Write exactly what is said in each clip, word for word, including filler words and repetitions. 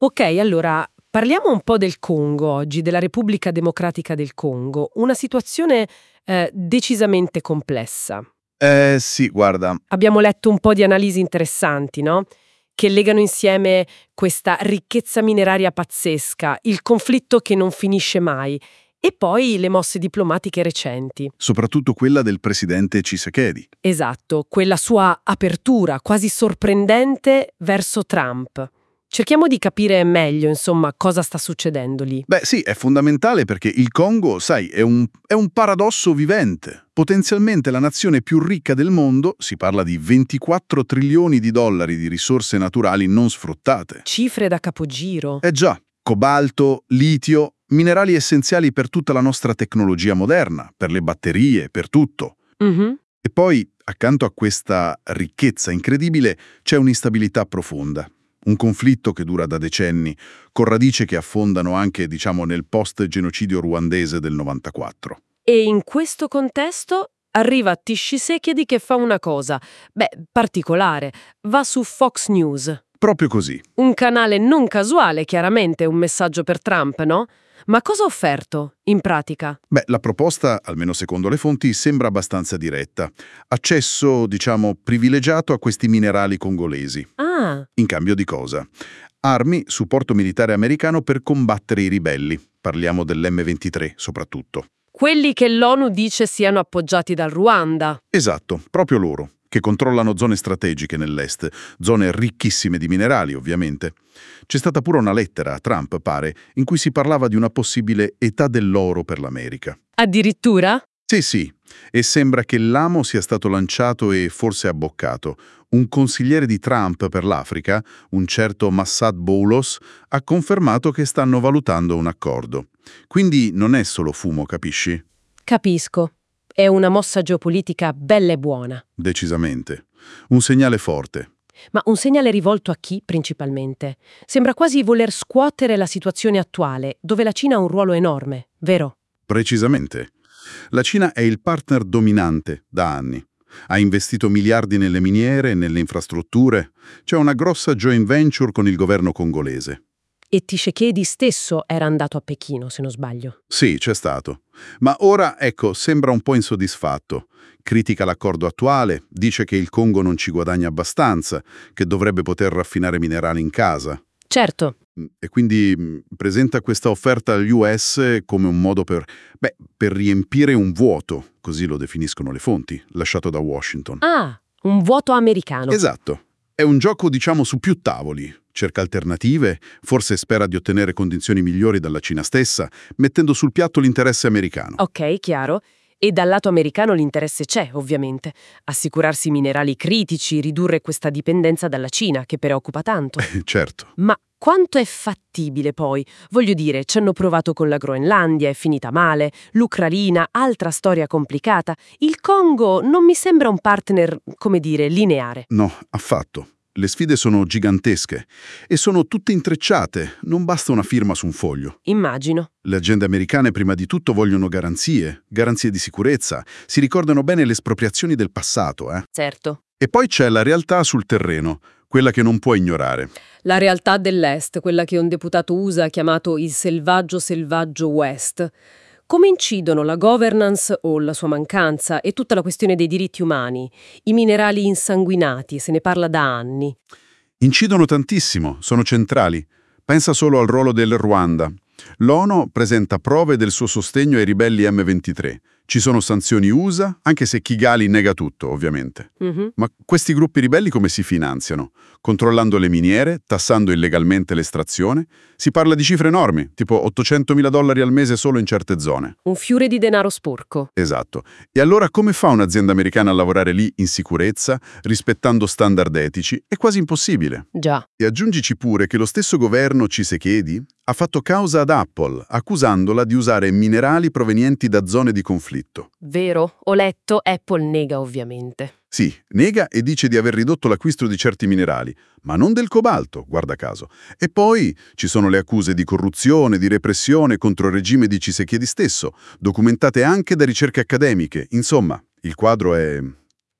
Ok, allora parliamo un po' del Congo oggi, della Repubblica Democratica del Congo. Una situazione eh, decisamente complessa. Eh sì, guarda, Abbiamo letto un po' di analisi interessanti, no? Che legano insieme questa ricchezza mineraria pazzesca, il conflitto che non finisce mai e poi le mosse diplomatiche recenti. soprattutto quella del presidente Tshisekedi. Esatto, quella sua apertura quasi sorprendente verso Trump. Cerchiamo di capire meglio, insomma, cosa sta succedendo lì. Beh sì, è fondamentale perché il Congo, sai, è un, è un paradosso vivente. Potenzialmente la nazione più ricca del mondo, si parla di ventiquattro trilioni di dollari di risorse naturali non sfruttate. Cifre da capogiro. Eh già, cobalto, litio, minerali essenziali per tutta la nostra tecnologia moderna, per le batterie, per tutto. Mhm. E poi, accanto a questa ricchezza incredibile, c'è un'instabilità profonda. Un conflitto che dura da decenni, con radici che affondano anche, diciamo, nel post-genocidio ruandese del novantaquattro. E in questo contesto arriva Tshisekedi che fa una cosa, beh, particolare. Va su Fox News. Proprio così. Un canale non casuale, chiaramente, un messaggio per Trump, no? Ma cosa ha offerto, in pratica? Beh, la proposta, almeno secondo le fonti, sembra abbastanza diretta. Accesso, diciamo, privilegiato a questi minerali congolesi. Ah, In cambio di cosa? Armi, supporto militare americano per combattere i ribelli. Parliamo dell'emme ventitré, soprattutto. quelli che l'ONU dice siano appoggiati dal Ruanda. Esatto, proprio loro, che controllano zone strategiche nell'est, zone ricchissime di minerali, ovviamente. C'è stata pure una lettera a Trump, pare, in cui si parlava di una possibile età dell'oro per l'America. Addirittura? Sì, sì, e sembra che l'amo sia stato lanciato e forse abboccato. Un consigliere di Trump per l'Africa, un certo Massad Boulos, ha confermato che stanno valutando un accordo. Quindi non è solo fumo, capisci? Capisco. È una mossa geopolitica bella e buona. Decisamente. Un segnale forte. Ma un segnale rivolto a chi, principalmente? Sembra quasi voler scuotere la situazione attuale, dove la Cina ha un ruolo enorme, vero? Precisamente. La Cina è il partner dominante da anni. Ha investito miliardi nelle miniere e nelle infrastrutture. C'è una grossa joint venture con il governo congolese. E Tshisekedi stesso era andato a Pechino, se non sbaglio. Sì, c'è stato. Ma ora, ecco, sembra un po' insoddisfatto. Critica l'accordo attuale, dice che il Congo non ci guadagna abbastanza, che dovrebbe poter raffinare minerali in casa. Certo, E quindi mh, presenta questa offerta agli U S come un modo per, beh, per riempire un vuoto, così lo definiscono le fonti, lasciato da Washington. ah, un vuoto americano. Esatto. È un gioco, diciamo, su più tavoli. Cerca alternative, forse spera di ottenere condizioni migliori dalla Cina stessa, mettendo sul piatto l'interesse americano. Ok, chiaro. E dal lato americano l'interesse c'è, ovviamente. Assicurarsi minerali critici, ridurre questa dipendenza dalla Cina, che preoccupa tanto. Certo. Ma quanto è fattibile poi? Voglio dire, ci hanno provato con la Groenlandia, è finita male, l'Ucraina, altra storia complicata. Il Congo non mi sembra un partner, come dire, lineare. No, affatto. Le sfide sono gigantesche e sono tutte intrecciate, non basta una firma su un foglio. Immagino. Le aziende americane prima di tutto vogliono garanzie, garanzie di sicurezza, si ricordano bene le espropriazioni del passato, eh? Certo. E poi c'è la realtà sul terreno, quella che non puoi ignorare. La realtà dell'Est, quella che un deputato U S A ha chiamato il selvaggio selvaggio West. Come incidono la governance o la sua mancanza e tutta la questione dei diritti umani, i minerali insanguinati, se ne parla da anni. Incidono tantissimo, sono centrali. Pensa solo al ruolo del Ruanda. L'ONU presenta prove del suo sostegno ai ribelli emme ventitré. Ci sono sanzioni U S A, anche se Kigali nega tutto, ovviamente. Mhm. Ma questi gruppi ribelli come si finanziano? Controllando le miniere, tassando illegalmente l'estrazione? Si parla di cifre enormi, tipo ottocentomila dollari al mese solo in certe zone. Un fiore di denaro sporco. Esatto. E allora come fa un'azienda americana a lavorare lì in sicurezza, rispettando standard etici? È quasi impossibile. Già. E aggiungici pure che lo stesso governo Tshisekedi ha fatto causa ad Apple, accusandola di usare minerali provenienti da zone di conflitto. Vero, ho letto, Apple nega ovviamente. Sì, nega e dice di aver ridotto l'acquisto di certi minerali, ma non del cobalto, guarda caso. E poi ci sono le accuse di corruzione, di repressione contro il regime di Tshisekedi stesso, documentate anche da ricerche accademiche. Insomma, il quadro è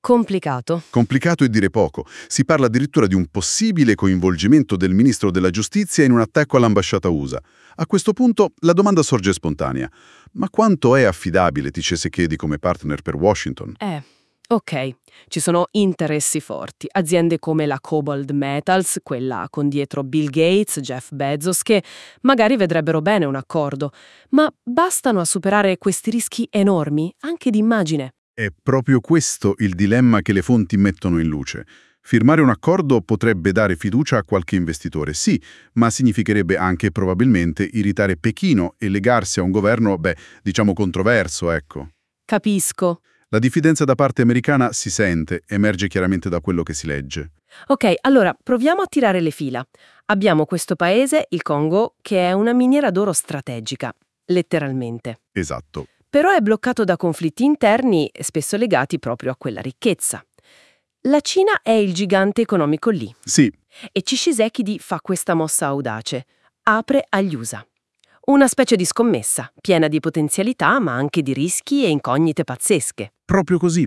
Complicato. Complicato e dire poco. Si parla addirittura di un possibile coinvolgimento del ministro della giustizia in un attacco all'ambasciata U S A. A questo punto la domanda sorge spontanea. Ma quanto è affidabile T C S Chedi come partner per Washington? Eh, ok. Ci sono interessi forti. Aziende come la Cobalt Metals, quella con dietro Bill Gates, Jeff Bezos, che magari vedrebbero bene un accordo. Ma bastano a superare questi rischi enormi, anche di immagine. È proprio questo il dilemma che le fonti mettono in luce. Firmare un accordo potrebbe dare fiducia a qualche investitore, sì, ma significherebbe anche probabilmente irritare Pechino e legarsi a un governo, beh, diciamo controverso, ecco. Capisco. La diffidenza da parte americana si sente, emerge chiaramente da quello che si legge. Ok, allora proviamo a tirare le fila. Abbiamo questo paese, il Congo, che è una miniera d'oro strategica, letteralmente. Esatto. Però è bloccato da conflitti interni, spesso legati proprio a quella ricchezza. La Cina è il gigante economico lì. Sì, E Tshisekedi fa questa mossa audace. Apre agli U S A. Una specie di scommessa, piena di potenzialità ma anche di rischi e incognite pazzesche. proprio così.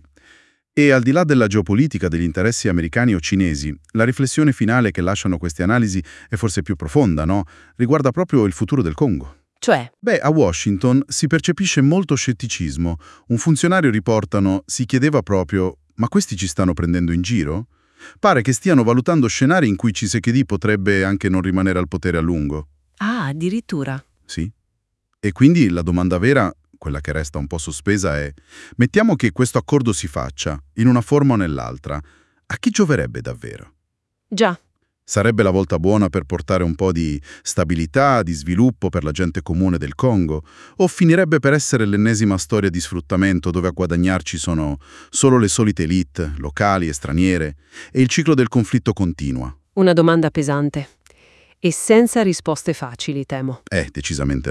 E al di là della geopolitica degli interessi americani o cinesi, la riflessione finale che lasciano queste analisi è forse più profonda, no? Riguarda proprio il futuro del Congo. Cioè, Beh, a Washington si percepisce molto scetticismo. Un funzionario, riportano, si chiedeva proprio «Ma questi ci stanno prendendo in giro?» Pare che stiano valutando scenari in cui Tshisekedi potrebbe anche non rimanere al potere a lungo. ah, addirittura. Sì. E quindi la domanda vera, quella che resta un po' sospesa, è: mettiamo che questo accordo si faccia, in una forma o nell'altra, a chi gioverebbe davvero? Già. Sarebbe la volta buona per portare un po' di stabilità, di sviluppo per la gente comune del Congo? O finirebbe per essere l'ennesima storia di sfruttamento dove a guadagnarci sono solo le solite elite, locali e straniere, e il ciclo del conflitto continua? Una domanda pesante. E senza risposte facili, temo. Eh, decisamente